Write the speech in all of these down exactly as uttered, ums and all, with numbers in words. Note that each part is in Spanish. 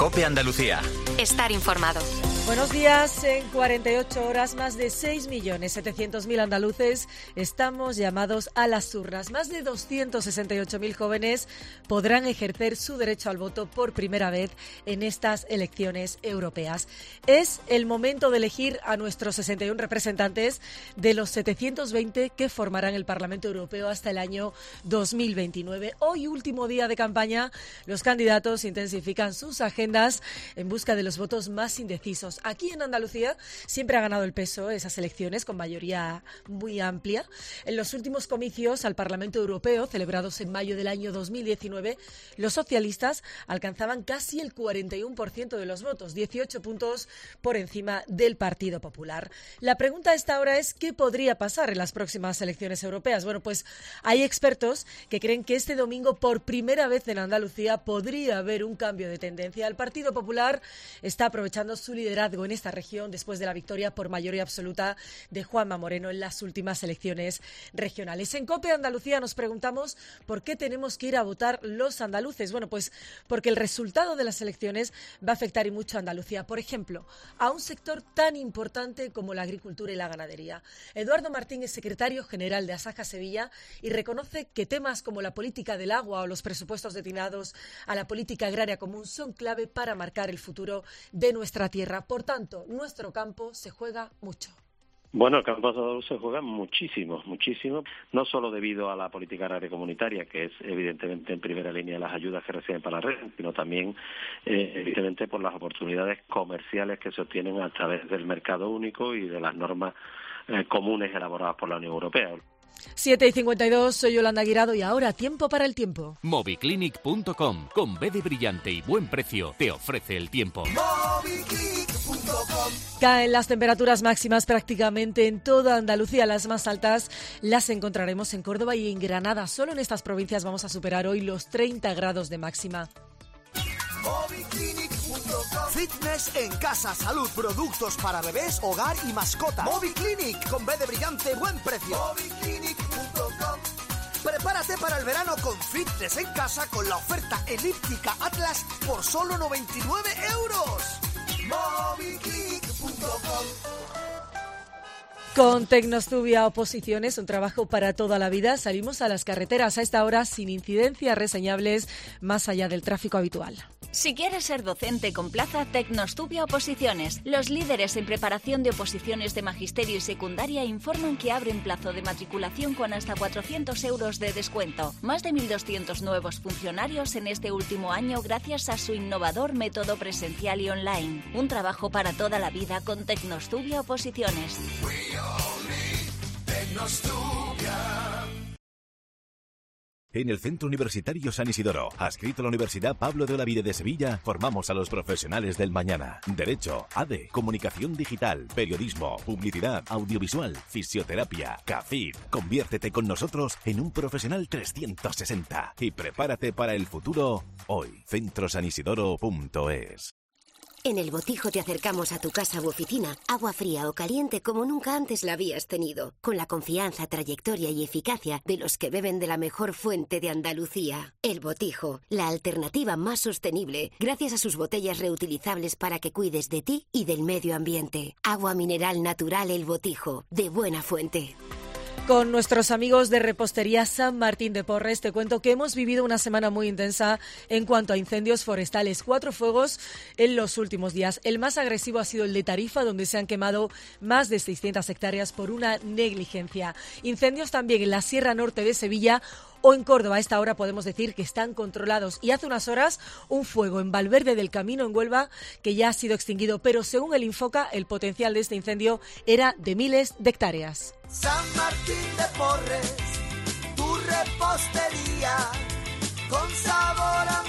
COPE Andalucía. Estar informado. Buenos días. En cuarenta y ocho horas, más de seis millones setecientos mil andaluces estamos llamados a las urnas. Más de doscientos sesenta y ocho mil jóvenes podrán ejercer su derecho al voto por primera vez en estas elecciones europeas. Es el momento de elegir a nuestros sesenta y uno representantes de los setecientos veinte que formarán el Parlamento Europeo hasta el año dos mil veintinueve. Hoy, último día de campaña, los candidatos intensifican sus agendas en busca de los votos más indecisos. Aquí en Andalucía siempre ha ganado el P S O E esas elecciones con mayoría muy amplia. En los últimos comicios al Parlamento Europeo, celebrados en mayo del año dos mil diecinueve, los socialistas alcanzaban casi el cuarenta y uno por ciento de los votos, dieciocho puntos por encima del Partido Popular. La pregunta a esta hora es ¿qué podría pasar en las próximas elecciones europeas? Bueno, pues hay expertos que creen que este domingo, por primera vez en Andalucía, podría haber un cambio de tendencia. El Partido Popular está aprovechando su liderazgo en esta región después de la victoria por mayoría absoluta de Juanma Moreno en las últimas elecciones regionales. En COPE Andalucía nos preguntamos por qué tenemos que ir a votar los andaluces. Bueno, pues porque el resultado de las elecciones va a afectar y mucho a Andalucía. Por ejemplo, a un sector tan importante como la agricultura y la ganadería. Eduardo Martín es secretario general de Asaja Sevilla y reconoce que temas como la política del agua o los presupuestos destinados a la política agraria común son clave para marcar el futuro de nuestra tierra. Por tanto, nuestro campo se juega mucho. Bueno, el campo andaluz se juega muchísimo, muchísimo, no solo debido a la política agraria comunitaria, que es evidentemente en primera línea las ayudas que reciben para la red, sino también eh, evidentemente por las oportunidades comerciales que se obtienen a través del mercado único y de las normas eh, comunes elaboradas por la Unión Europea. siete y cincuenta y dos, soy Yolanda Guirado y ahora tiempo para el tiempo. Moviclinic punto com, con B de brillante y buen precio, te ofrece el tiempo. Moviclinic punto com. Caen las temperaturas máximas prácticamente en toda Andalucía. Las más altas las encontraremos en Córdoba y en Granada. Solo en estas provincias vamos a superar hoy los treinta grados de máxima. Moviclinic punto com. Fitness en casa, salud, productos para bebés, hogar y mascota. Moviclinic con B de brillante, buen precio. Moviclinic punto com. Prepárate para el verano con fitness en casa con la oferta elíptica Atlas por solo noventa y nueve euros. Moviclinic punto com. Con Tecnostubia Oposiciones, un trabajo para toda la vida, salimos a las carreteras a esta hora sin incidencias reseñables más allá del tráfico habitual. Si quieres ser docente con plaza, Tecnostubia Oposiciones. Los líderes en preparación de oposiciones de magisterio y secundaria informan que abren plazo de matriculación con hasta cuatrocientos euros de descuento. Más de mil doscientos nuevos funcionarios en este último año gracias a su innovador método presencial y online. Un trabajo para toda la vida con Tecnostubia Oposiciones. En el Centro Universitario San Isidoro, adscrito a la Universidad Pablo de Olavide de Sevilla, formamos a los profesionales del mañana. Derecho, A D E, Comunicación Digital, Periodismo, Publicidad, Audiovisual, Fisioterapia, C A F I D. Conviértete con nosotros en un profesional trescientos sesenta y prepárate para el futuro hoy. centro san isidoro punto es. En El Botijo te acercamos a tu casa u oficina agua fría o caliente como nunca antes la habías tenido, con la confianza, trayectoria y eficacia de los que beben de la mejor fuente de Andalucía. El Botijo, la alternativa más sostenible, gracias a sus botellas reutilizables para que cuides de ti y del medio ambiente. Agua mineral natural El Botijo, de buena fuente. Con nuestros amigos de Repostería San Martín de Porres te cuento que hemos vivido una semana muy intensa en cuanto a incendios forestales. Cuatro fuegos en los últimos días. El más agresivo ha sido el de Tarifa, donde se han quemado más de seiscientas hectáreas por una negligencia. Incendios también en la Sierra Norte de Sevilla o en Córdoba. A esta hora podemos decir que están controlados. Y hace unas horas un fuego en Valverde del Camino, en Huelva, que ya ha sido extinguido. Pero según el Infoca, el potencial de este incendio era de miles de hectáreas. San Martín de Porres, tu repostería, con sabor a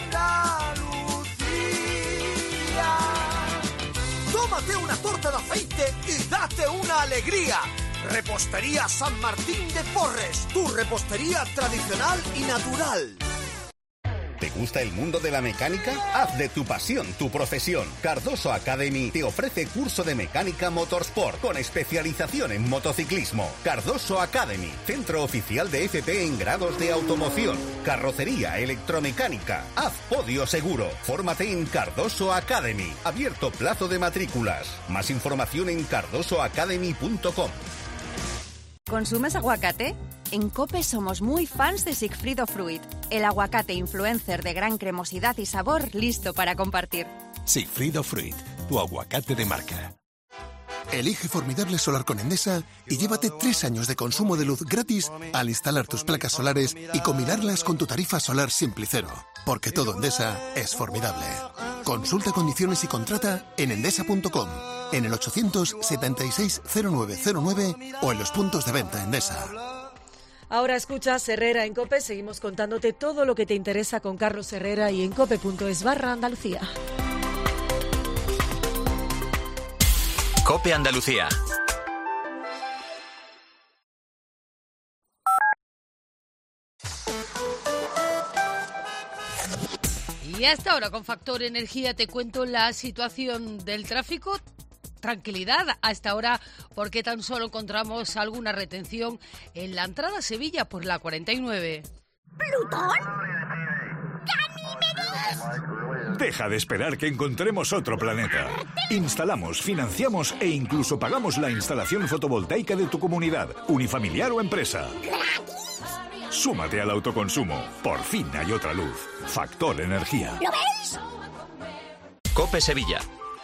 Andalucía. Tómate una torta de aceite y date una alegría. Repostería San Martín de Porres, tu repostería tradicional y natural. ¿Te gusta el mundo de la mecánica? Haz de tu pasión tu profesión. Cardoso Academy te ofrece curso de mecánica motorsport con especialización en motociclismo. Cardoso Academy, centro oficial de F P en grados de automoción, carrocería, electromecánica. Haz podio seguro. Fórmate en Cardoso Academy. Abierto plazo de matrículas. Más información en cardoso academy punto com. ¿Consumes aguacate? En COPE somos muy fans de Sigfrido Fruit, el aguacate influencer de gran cremosidad y sabor listo para compartir. Sigfrido Fruit, tu aguacate de marca. Elige formidable solar con Endesa y llévate tres años de consumo de luz gratis al instalar tus placas solares y combinarlas con tu tarifa solar Simplicero. Porque todo Endesa es formidable. Consulta condiciones y contrata en endesa punto com, en el ochocientos setenta y seis cero nueve cero nueve o en los puntos de venta Endesa. Ahora escuchas Herrera en COPE. Seguimos contándote todo lo que te interesa con Carlos Herrera y en cope punto es barra Andalucía. COPE Andalucía. Y hasta ahora con Factor Energía te cuento la situación del tráfico. Tranquilidad hasta ahora porque tan solo encontramos alguna retención en la entrada a Sevilla por la cuarenta y nueve. ¿Plutón? ¡Ganímedes! Deja de esperar que encontremos otro planeta. Instalamos, financiamos e incluso pagamos la instalación fotovoltaica de tu comunidad, unifamiliar o empresa. Súmate al autoconsumo. Por fin hay otra luz. Factor Energía. ¿Lo veis? COPE Sevilla.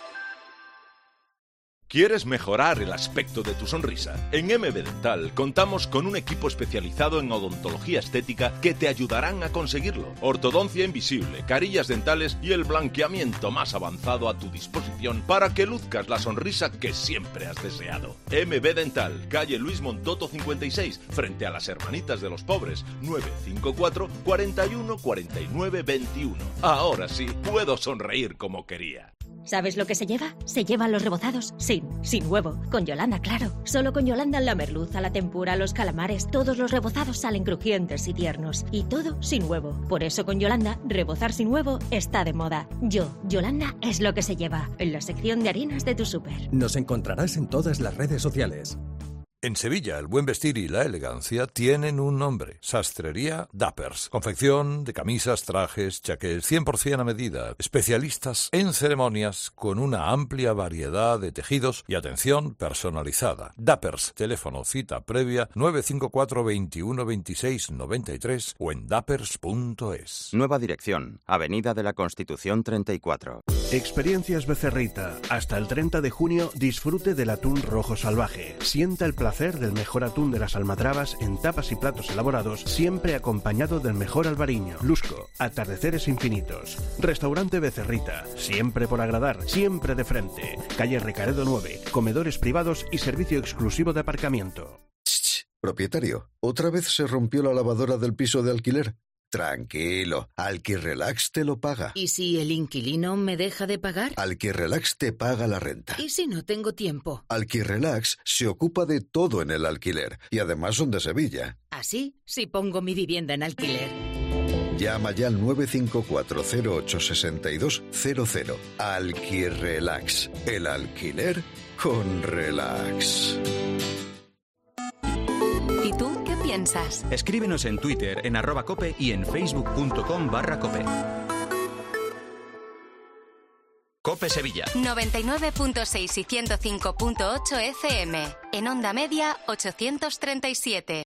¿Quieres mejorar el aspecto de tu sonrisa? En M B Dental contamos con un equipo especializado en odontología estética que te ayudarán a conseguirlo. Ortodoncia invisible, carillas dentales y el blanqueamiento más avanzado a tu disposición para que luzcas la sonrisa que siempre has deseado. M B Dental, calle Luis Montoto cincuenta y seis, frente a las Hermanitas de los Pobres, nueve cinco cuatro, cuarenta y uno, cuarenta y nueve, veintiuno. Ahora sí, puedo sonreír como quería. ¿Sabes lo que se lleva? Se llevan los rebozados sin, sin huevo. Con Yolanda, claro. Solo con Yolanda la merluza, la tempura, los calamares, todos los rebozados salen crujientes y tiernos. Y todo sin huevo. Por eso con Yolanda, rebozar sin huevo está de moda. Yo, Yolanda, es lo que se lleva. En la sección de harinas de tu súper. Nos encontrarás en todas las redes sociales. En Sevilla, el buen vestir y la elegancia tienen un nombre. Sastrería Dappers. Confección de camisas, trajes, chaqués, cien por ciento a medida. Especialistas en ceremonias con una amplia variedad de tejidos y atención personalizada. Dappers. Teléfono cita previa nueve cinco cuatro, veintiuno, veintiséis, noventa y tres o en dappers punto es. Nueva dirección. Avenida de la Constitución treinta y cuatro. Experiencias Becerrita. Hasta el treinta de junio disfrute del atún rojo salvaje. Sienta el placer del mejor atún de las almadrabas en tapas y platos elaborados, siempre acompañado del mejor albariño. Lusco, atardeceres infinitos. Restaurante Becerrita, siempre por agradar, siempre de frente. Calle Recaredo nueve, comedores privados y servicio exclusivo de aparcamiento. Shh, propietario, ¿otra vez se rompió la lavadora del piso de alquiler? Tranquilo, Alquirrelax te lo paga. ¿Y si el inquilino me deja de pagar? Alquirrelax te paga la renta. ¿Y si no tengo tiempo? Alquirrelax se ocupa de todo en el alquiler y además son de Sevilla. ¿Así? Si pongo mi vivienda en alquiler. Llama ya al nueve cinco cuatro, cero ocho, seis dos cero cero. Alquirrelax, el alquiler con relax. ¿Y tú qué piensas? Escríbenos en Twitter, en arroba cope y en facebook punto com barra cope. COPE Sevilla. noventa y nueve punto seis y ciento cinco punto ocho F M. En onda media, ochocientos treinta y siete.